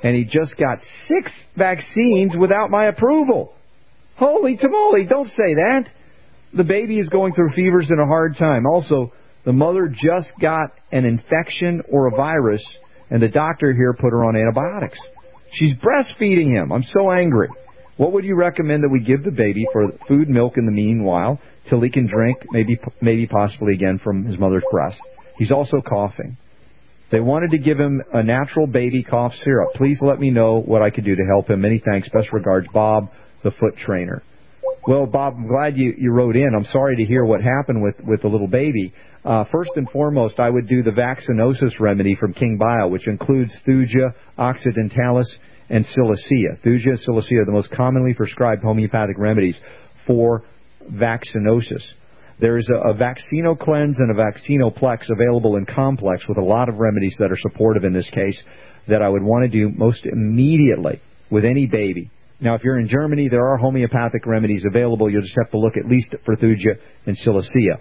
and he just got six vaccines without my approval. Holy tamale, don't say that. The baby is going through fevers and a hard time. Also, the mother just got an infection or a virus, and the doctor here put her on antibiotics. She's breastfeeding him. I'm so angry. What would you recommend that we give the baby for food, milk in the meanwhile, till he can drink, maybe maybe possibly again from his mother's breast? He's also coughing. They wanted to give him a natural baby cough syrup. Please let me know what I could do to help him. Many thanks. Best regards, Bob, the foot trainer. Well, Bob, I'm glad you, you wrote in. I'm sorry to hear what happened with, with the little baby. Uh, first and foremost, I would do the vaccinosis remedy from King Bio, which includes Thuja, Occidentalis, and Silicea. Thuja and Silicea are the most commonly prescribed homeopathic remedies for vaccinosis. There is a, a Vaccino-Cleanse and a Vaccinoplex available in complex with a lot of remedies that are supportive in this case that I would want to do most immediately with any baby. Now, if you're in Germany, there are homeopathic remedies available. You'll just have to look at least for Thuja and Silicea.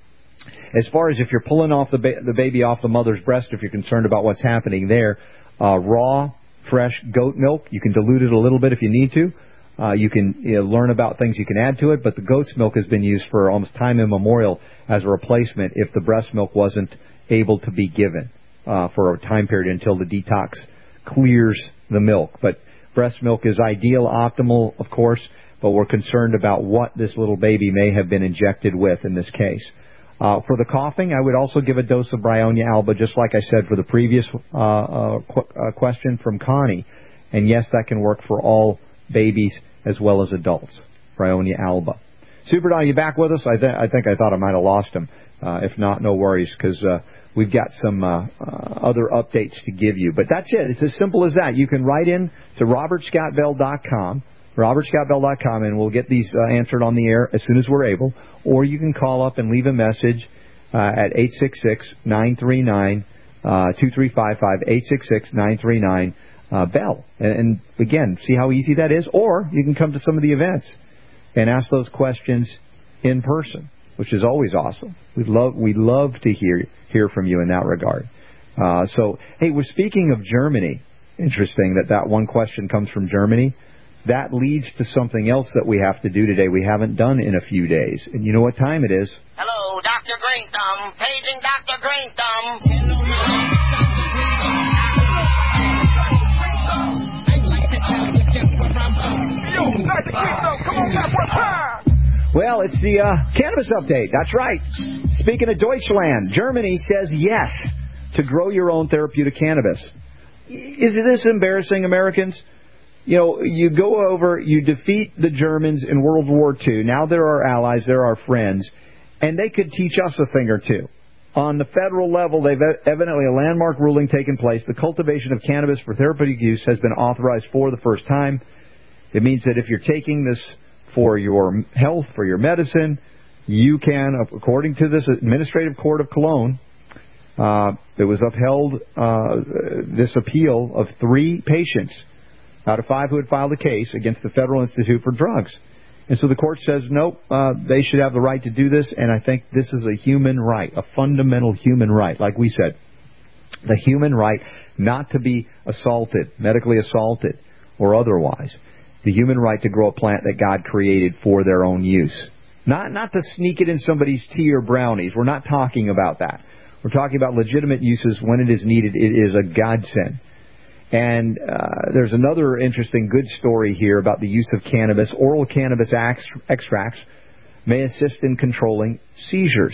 As far as if you're pulling off the, ba- the baby off the mother's breast, if you're concerned about what's happening there, uh, raw, fresh goat milk, you can dilute it a little bit if you need to. Uh, you can you know, learn about things you can add to it, but the goat's milk has been used for almost time immemorial as a replacement if the breast milk wasn't able to be given uh, for a time period until the detox clears the milk. But breast milk is ideal, optimal, of course, but we're concerned about what this little baby may have been injected with in this case. Uh, for the coughing, I would also give a dose of Bryonia alba, just like I said for the previous uh, uh, qu- uh, question from Connie. And yes, that can work for all babies as well as adults. Bryonia alba. Super Don, you back with us? I, th- I think I thought I might have lost him. Uh, if not, no worries, because uh, we've got some uh, uh, other updates to give you. But that's it. It's as simple as that. You can write in to robert scott bell dot com, robert scott bell dot com, and we'll get these uh, answered on the air as soon as we're able. Or you can call up and leave a message uh, at eight six six, nine three nine, two three five five, eight six six, nine three nine, Bell. And, and again, see how easy that is? Or you can come to some of the events and ask those questions in person, which is always awesome. We'd love we love to hear hear from you in that regard. Uh, so, hey, we're speaking of Germany. Interesting that that one question comes from Germany. That leads to something else that we have to do today we haven't done in a few days. And you know what time it is? Hello, Doctor Green Thumb. Paging Doctor Green Thumb. Well, it's the uh, cannabis update. That's right. Speaking of Deutschland, Germany says yes to grow your own therapeutic cannabis. Is this embarrassing, Americans? You know, you go over, you defeat the Germans in World War Two. Now they're our allies, they're our friends, and they could teach us a thing or two. On the federal level, they've evidently a landmark ruling taken place. The cultivation of cannabis for therapeutic use has been authorized for the first time. It means that if you're taking this for your health, for your medicine, you can, according to this administrative court of Cologne, uh, it was upheld uh, this appeal of three patients out of five who had filed a case against the Federal Institute for Drugs. And so the court says, nope, uh, they should have the right to do this, and I think this is a human right, a fundamental human right, like we said. The human right not to be assaulted, medically assaulted, or otherwise. The human right to grow a plant that God created for their own use. Not not to sneak it in somebody's tea or brownies. We're not talking about that. We're talking about legitimate uses when it is needed. It is a godsend. And uh, there's another interesting good story here about the use of cannabis. Oral cannabis extracts may assist in controlling seizures.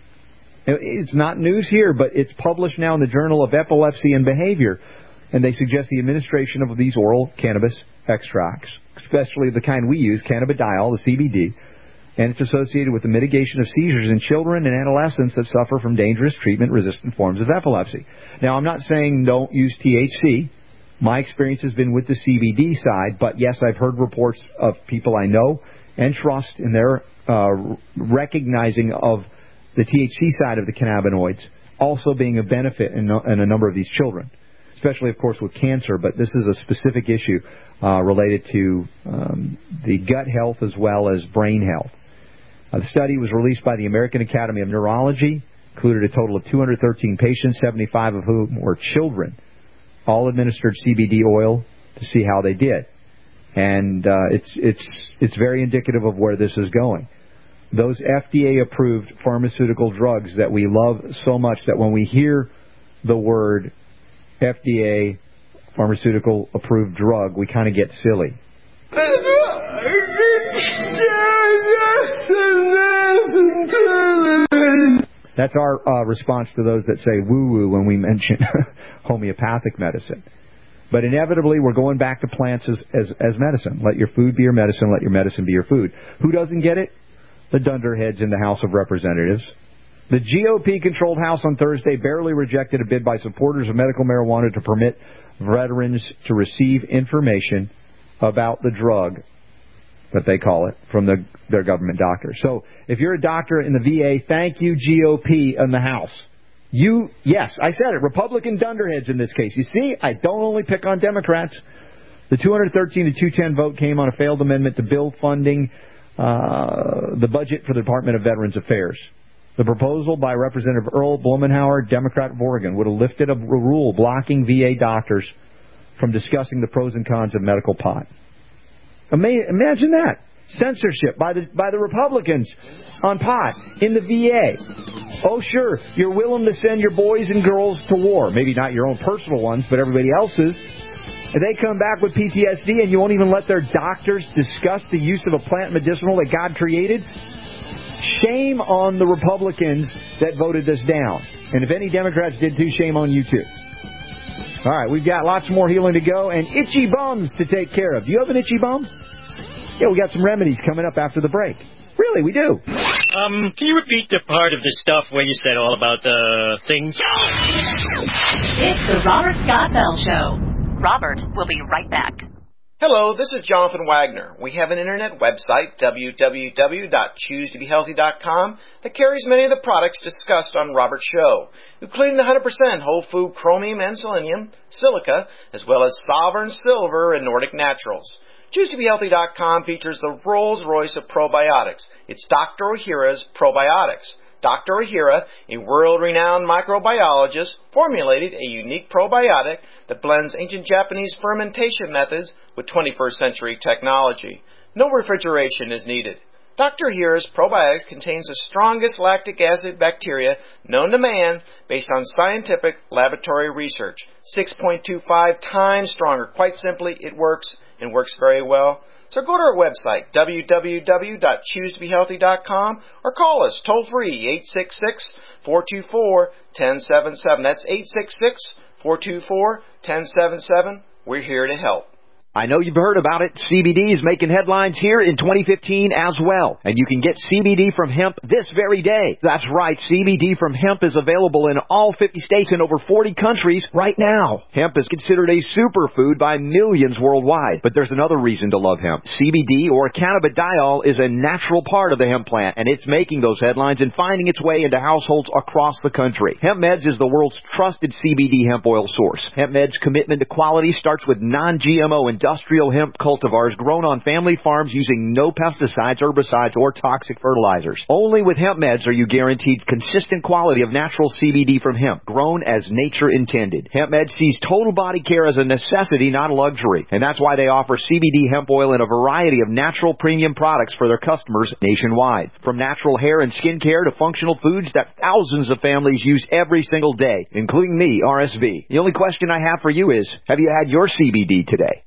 It's not news here, but it's published now in the Journal of Epilepsy and Behavior. And they suggest the administration of these oral cannabis extracts, especially the kind we use, cannabidiol, the C B D, and it's associated with the mitigation of seizures in children and adolescents that suffer from dangerous treatment-resistant forms of epilepsy. Now, I'm not saying don't use T H C. My experience has been with the C B D side, but yes, I've heard reports of people I know and trust in their uh, recognizing of the T H C side of the cannabinoids also being a benefit in, in a number of these children. Especially, of course, with cancer, but this is a specific issue uh, related to um, the gut health as well as brain health. Uh, the study was released by the American Academy of Neurology, included a total of two hundred thirteen patients, seventy-five of whom were children. all administered C B D oil to see how they did. And uh, it's it's it's very indicative of where this is going. Those F D A-approved pharmaceutical drugs that we love so much that when we hear the word F D A pharmaceutical-approved drug, we kind of get silly. That's our uh, response to those that say woo-woo when we mention homeopathic medicine. But inevitably, we're going back to plants as, as, as medicine. Let your food be your medicine. Let your medicine be your food. Who doesn't get it? The dunderheads in the House of Representatives. The G O P-controlled House on Thursday barely rejected a bid by supporters of medical marijuana to permit veterans to receive information about the drug, that they call it, from the, their government doctor. So if you're a doctor in the V A, thank you, G O P in the House. You, yes, I said it, Republican dunderheads in this case. You see, I don't only pick on Democrats. The two hundred thirteen to two ten vote came on a failed amendment to bill funding uh, the budget for the Department of Veterans Affairs. The proposal by Representative Earl Blumenauer, Democrat of Oregon, would have lifted a rule blocking V A doctors from discussing the pros and cons of medical pot. Imagine that. Censorship by the by the Republicans on pot in the V A. Oh, sure, you're willing to send your boys and girls to war. Maybe not your own personal ones, but everybody else's. And they come back with P T S D and you won't even let their doctors discuss the use of a plant medicinal that God created? Shame on the Republicans that voted this down. And if any Democrats did too, shame on you too. All right, we've got lots more healing to go and itchy bums to take care of. Do you have an itchy bum? Yeah, we got some remedies coming up after the break. Really, we do. Um, can you repeat the part of the stuff where you said all about the things? It's the Robert Scott Bell Show. Robert will be right back. Hello, this is Jonathan Wagner. We have an internet website, w w w dot choose to be healthy dot com, that carries many of the products discussed on Robert's show, including the one hundred percent whole food chromium and selenium, silica, as well as Sovereign Silver and Nordic Naturals. choose to be healthy dot com features the Rolls-Royce of probiotics. It's Doctor Ohhira's Probiotics. Doctor Ohhira, a world-renowned microbiologist, formulated a unique probiotic that blends ancient Japanese fermentation methods with twenty-first century technology. No refrigeration is needed. Doctor Ohhira's probiotics contains the strongest lactic acid bacteria known to man based on scientific laboratory research. six point two five times stronger. Quite simply, it works and works very well. So go to our website, w w w dot choose to be healthy dot com, or call us toll-free, eight six six, four two four, one zero seven seven. That's eight six six, four two four, one zero seven seven. We're here to help. I know you've heard about it. C B D is making headlines here in twenty fifteen as well. And you can get C B D from hemp this very day. That's right. C B D from hemp is available in all fifty states and over forty countries right now. Hemp is considered a superfood by millions worldwide. But there's another reason to love hemp. C B D, or cannabidiol, is a natural part of the hemp plant, and it's making those headlines and finding its way into households across the country. HempMeds is the world's trusted C B D hemp oil source. HempMeds' commitment to quality starts with non G M O and industrial hemp cultivars grown on family farms using no pesticides, herbicides, or toxic fertilizers. Only with HempMeds are you guaranteed consistent quality of natural C B D from hemp, grown as nature intended. HempMeds sees total body care as a necessity, not a luxury. And that's why they offer C B D hemp oil in a variety of natural premium products for their customers nationwide. From natural hair and skin care to functional foods that thousands of families use every single day, including me, R S V. The only question I have for you is, have you had your C B D today?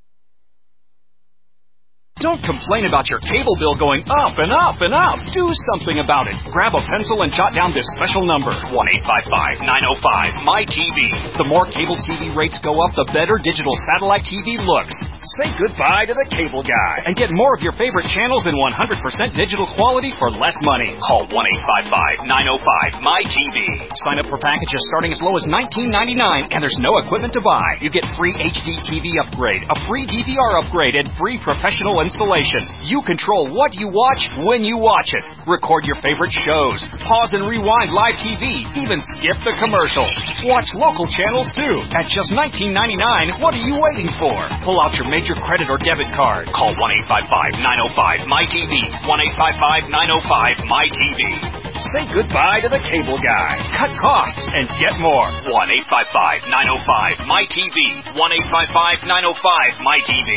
Don't complain about your cable bill going up and up and up. Do something about it. Grab a pencil and jot down this special number, one eight five five, nine oh five, M Y T V. The more cable T V rates go up, the better digital satellite T V looks. Say goodbye to the cable guy and get more of your favorite channels in one hundred percent digital quality for less money. Call one eight five five, nine oh five, M Y T V. Sign up for packages starting as low as nineteen ninety-nine, and there's no equipment to buy. You get free H D T V upgrade, a free D V R upgrade, and free professional installation. You control what you watch when you watch it. Record your favorite shows. Pause and rewind live T V. Even skip the commercials. Watch local channels too. At just nineteen ninety-nine, what are you waiting for? Pull out your major credit or debit card. Call one eight five five, nine oh five, M Y T V. one eight five five, nine oh five, M Y T V. Say goodbye to the cable guy. Cut costs and get more. one eight five five, nine oh five, M Y T V. one eight five five, nine oh five, M Y T V.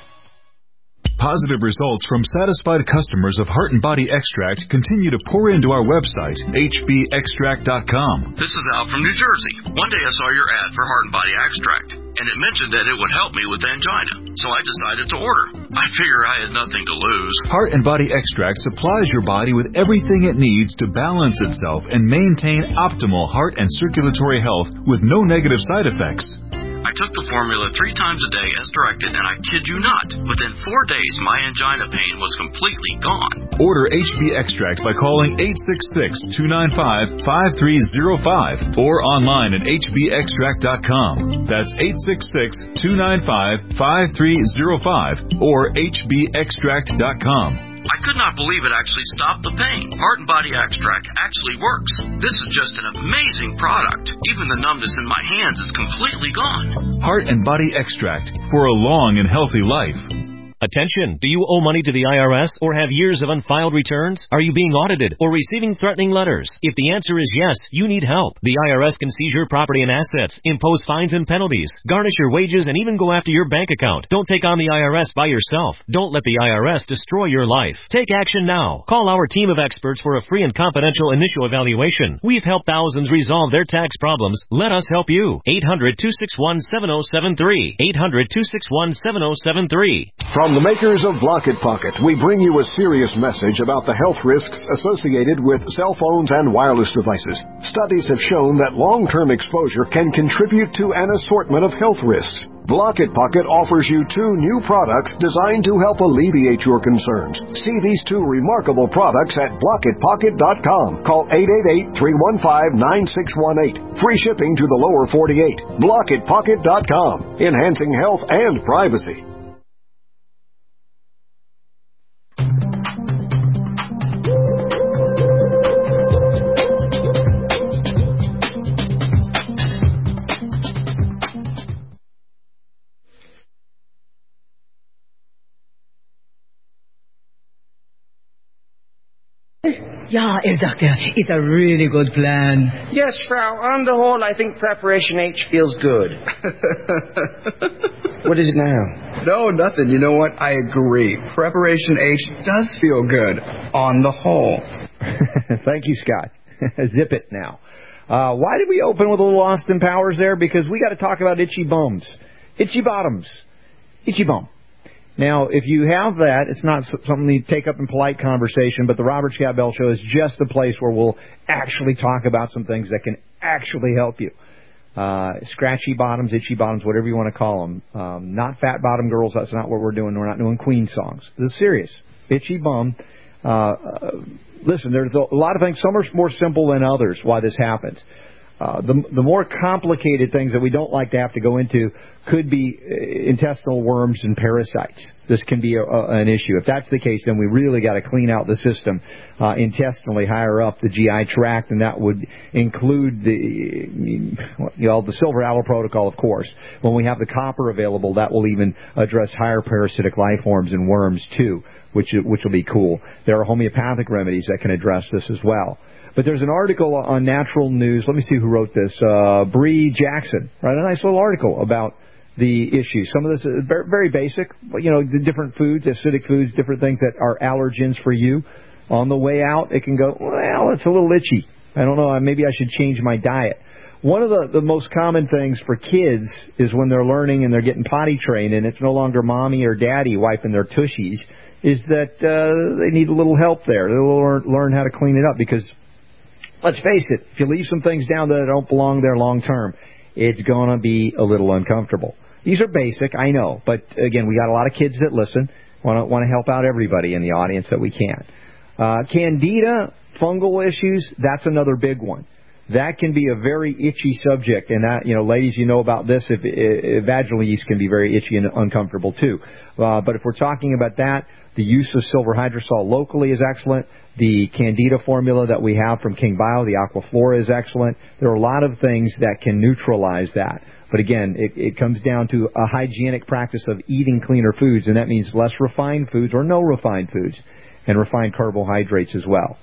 Positive results from satisfied customers of Heart and Body Extract continue to pour into our website, H B extract dot com. This is Al from New Jersey. One day I saw your ad for Heart and Body Extract, and it mentioned that it would help me with angina, so I decided to order. I figure I had nothing to lose. Heart and Body Extract supplies your body with everything it needs to balance itself and maintain optimal heart and circulatory health with no negative side effects. I took the formula three times a day as directed, and I kid you not, within four days my angina pain was completely gone. Order H B Extract by calling eight six six, two nine five, five three zero five or online at H B extract dot com. That's eight six six, two nine five, five three zero five or H B extract dot com. I could not believe it actually stopped the pain. Heart and Body Extract actually works. This is just an amazing product. Even the numbness in my hands is completely gone. Heart and Body Extract for a long and healthy life. Attention! Do you owe money to the I R S or have years of unfiled returns? Are you being audited or receiving threatening letters? If the answer is yes, you need help. The I R S can seize your property and assets, impose fines and penalties, garnish your wages, and even go after your bank account. Don't take on the I R S by yourself. Don't let the I R S destroy your life. Take action now. Call our team of experts for a free and confidential initial evaluation. We've helped thousands resolve their tax problems. Let us help you. eight hundred, two six one, seven oh seven three. eight hundred, two six one, seven oh seven three. From the makers of Blocket Pocket, we bring you a serious message about the health risks associated with cell phones and wireless devices. Studies have shown that long-term exposure can contribute to an assortment of health risks. Blocket Pocket offers you two new products designed to help alleviate your concerns. See these two remarkable products at blocket pocket dot com. Call eight eight eight, three one five, nine six one eight. Free shipping to the lower forty-eight. blocket pocket dot com. Enhancing health and privacy. Yeah, Herr Doctor, it's a really good plan. Yes, Frau. On the whole, I think Preparation H feels good. What is it now? No, nothing. You know what? I agree. Preparation H does feel good on the whole. Thank you, Scott. Zip it now. Uh, why did we open with a little Austin Powers there? Because we got to talk about itchy bums. Itchy bottoms. Itchy bum. Now, if you have that, it's not something you take up in polite conversation, but the Robert Scott Bell Show is just the place where we'll actually talk about some things that can actually help you. Uh, scratchy bottoms, itchy bottoms, whatever you want to call them. Um, not fat bottom girls, that's not what we're doing. We're not doing Queen songs. This is serious. Itchy bum. Uh, uh, listen, there's a lot of things. Some are more simple than others why this happens. Uh, the, the more complicated things that we don't like to have to go into could be intestinal worms and parasites. This can be a, a, an issue. If that's the case, then we really got to clean out the system uh, intestinally higher up the G I tract, and that would include the you know the silver allo protocol, of course. When we have the copper available, that will even address higher parasitic life forms and worms too, which which will be cool. There are homeopathic remedies that can address this as well. But there's an article on Natural News. Let me see who wrote this. Uh, Bree Jackson, right? A nice little article about the issue. Some of this is very basic. You know, the different foods, acidic foods, different things that are allergens for you. On the way out, it can go, well, it's a little itchy. I don't know. Maybe I should change my diet. One of the, the most common things for kids is when they're learning and they're getting potty trained and it's no longer mommy or daddy wiping their tushies, is that uh, they need a little help there. They'll learn, learn how to clean it up because, let's face it, if you leave some things down that don't belong there long term, it's going to be a little uncomfortable. These are basic, I know, but again, we got a lot of kids that listen. Want to want to help out everybody in the audience that we can. Uh, candida, fungal issues, that's another big one. That can be a very itchy subject, and that, you know, ladies, you know about this. If, if vaginal yeast can be very itchy and uncomfortable too. Uh, but if we're talking about that, the use of silver hydrosol locally is excellent. The Candida formula that we have from King Bio, the Aquaflora, is excellent. There are a lot of things that can neutralize that. But again, it, it comes down to a hygienic practice of eating cleaner foods, and that means less refined foods or no refined foods, and refined carbohydrates as well.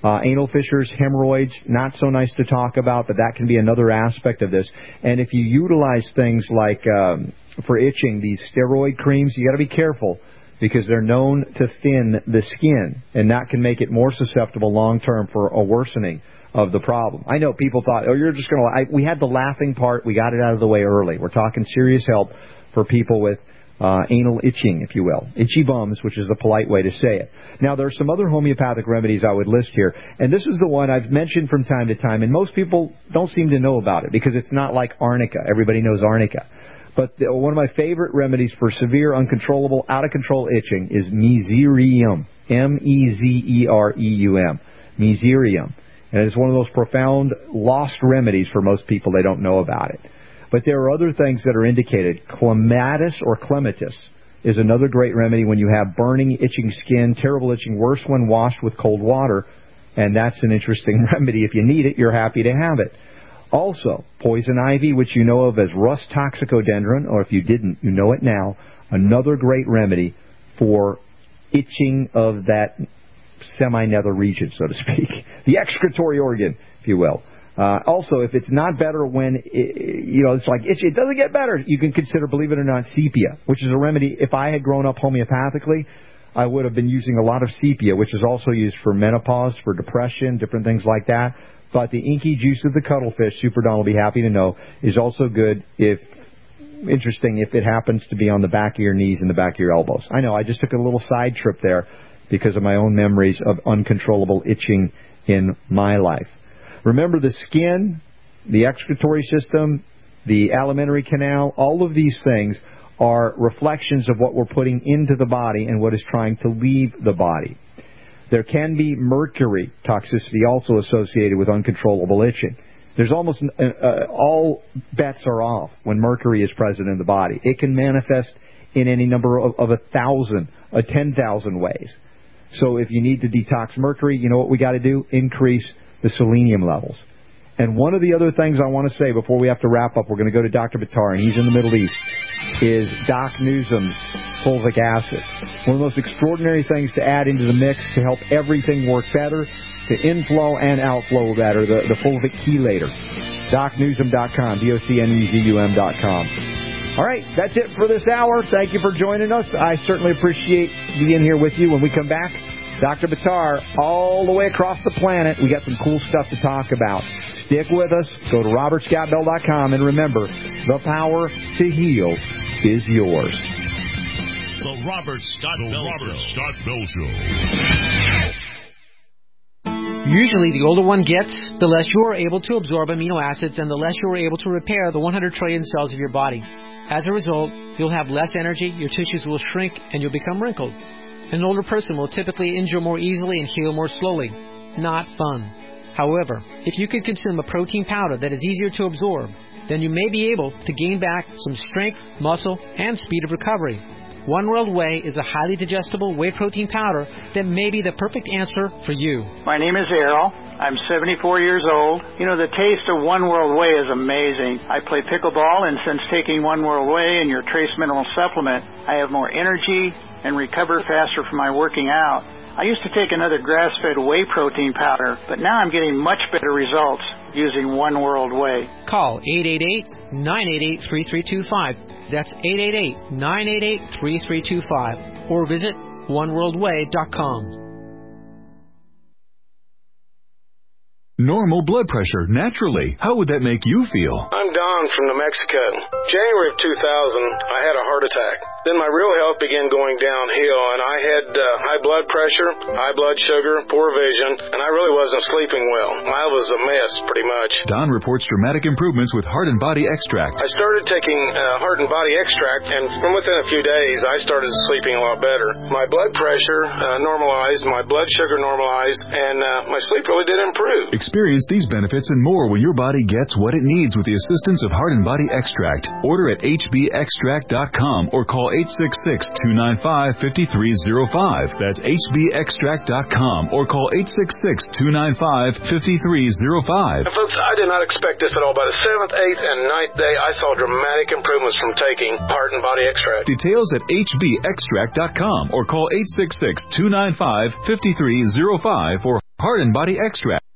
Uh, anal fissures, hemorrhoids, not so nice to talk about, but that can be another aspect of this. And if you utilize things like, um, for itching, these steroid creams, you got to be careful because they're known to thin the skin, and that can make it more susceptible long-term for a worsening of the problem. I know people thought, oh, you're just going to... We had the laughing part. We got it out of the way early. We're talking serious help for people with Uh, anal itching, if you will. Itchy bums, which is the polite way to say it. Now, there are some other homeopathic remedies I would list here, and this is the one I've mentioned from time to time, and most people don't seem to know about it because it's not like arnica. Everybody knows arnica. But the, one of my favorite remedies for severe, uncontrollable, out-of-control itching is Mezereum. M E Z E R E U M. Mezereum. And it's one of those profound lost remedies for most people. They don't know about it. But there are other things that are indicated. Clematis or clematis is another great remedy when you have burning, itching skin, terrible itching, worse when washed with cold water. And that's an interesting remedy. If you need it, you're happy to have it. Also, poison ivy, which you know of as Rus toxicodendron, or if you didn't, you know it now. Another great remedy for itching of that semi-nether region, so to speak. The excretory organ, if you will. Uh, also, if it's not better when, it, you know, it's like itchy, it doesn't get better, you can consider, believe it or not, sepia, which is a remedy. If I had grown up homeopathically, I would have been using a lot of sepia, which is also used for menopause, for depression, different things like that. But the inky juice of the cuttlefish, Super Don will be happy to know, is also good if, interesting, if it happens to be on the back of your knees and the back of your elbows. I know, I just took a little side trip there because of my own memories of uncontrollable itching in my life. Remember, the skin, the excretory system, the alimentary canal, all of these things are reflections of what we're putting into the body and what is trying to leave the body. There can be mercury toxicity also associated with uncontrollable itching. There's almost uh, uh, all bets are off when mercury is present in the body. It can manifest in any number of, of a thousand, a ten thousand ways. So if you need to detox mercury, you know what we got to do? Increase the selenium levels. And one of the other things I want to say before we have to wrap up, we're going to go to Doctor Buttar, and he's in the Middle East, is Doc Newsom's fulvic acid. One of the most extraordinary things to add into the mix to help everything work better, to inflow and outflow better, the, the fulvic chelator. Doc Newsom dot com, D O C N E Z U M dot com. All right, that's it for this hour. Thank you for joining us. I certainly appreciate being here with you. When we come back, Doctor Buttar, all the way across the planet. We got some cool stuff to talk about. Stick with us. Go to Robert Scott Bell dot com, and remember, the power to heal is yours. The Robert Scott the Bell Robert Show. Scott Bell Show. Usually, the older one gets, the less you are able to absorb amino acids and the less you are able to repair the one hundred trillion cells of your body. As a result, you'll have less energy, your tissues will shrink, and you'll become wrinkled. An older person will typically injure more easily and heal more slowly. Not fun. However, if you could consume a protein powder that is easier to absorb, then you may be able to gain back some strength, muscle, and speed of recovery. One World Whey is a highly digestible whey protein powder that may be the perfect answer for you. My name is Errol. I'm seventy-four years old. You know, the taste of One World Whey is amazing. I play pickleball, and since taking One World Whey and your Trace Mineral Supplement, I have more energy and recover faster from my working out. I used to take another grass-fed whey protein powder, but now I'm getting much better results using One World Whey. Call eight eight eight, nine eight eight, three three two five. That's eight eight eight, nine eight eight, three three two five. Or visit one world way dot com. Normal blood pressure, naturally. How would that make you feel? I'm Don from New Mexico. January of two thousand, I had a heart attack. Then my real health began going downhill, and I had uh, high blood pressure, high blood sugar, poor vision, and I really wasn't sleeping well. I was a mess, pretty much. Don reports dramatic improvements with Heart and Body Extract. I started taking uh, Heart and Body Extract, and from within a few days, I started sleeping a lot better. My blood pressure uh, normalized, my blood sugar normalized, and uh, my sleep really did improve. Experience these benefits and more when your body gets what it needs with the assistance of Heart and Body Extract. Order at H B extract dot com or call eight six six, two nine five, five three zero five. That's H B extract dot com or call eight six six, two nine five, five three zero five. And folks, I did not expect this at all. By the seventh, eighth, and ninth day, I saw dramatic improvements from taking Heart and Body Extract. Details at H B extract dot com or call eight six six, two nine five, five three zero five or Heart and Body Extract.